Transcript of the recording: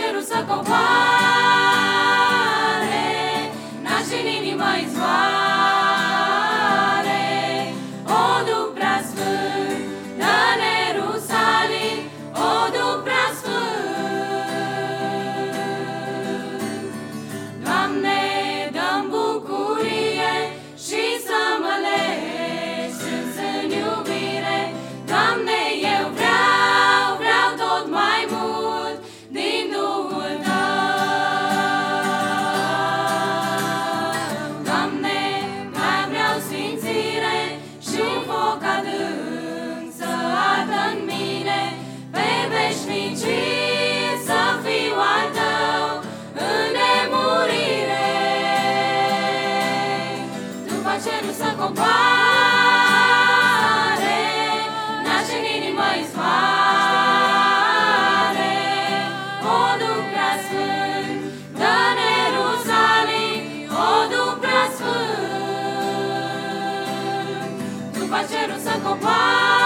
cerul să coboare, naște în inimă izvoare. O Duh preasfânt, dă-ne Ierusalim, o Duh preasfânt. Doamne, dă-mi bucurie și să mă legi strâns în iubire. Doamne, eu vreau tot mai mult din Duhul Tău. Doamne, mai vreau sfințire și un foc adânc să ardă în mine, pe veșnicii să fiu al Tău în nemurire. După cerul să coboare, naște în inimă izvoare. O Duh preasfânt, dă-ne Ierusalim, o Duh preasfânt. După cerul să coboare,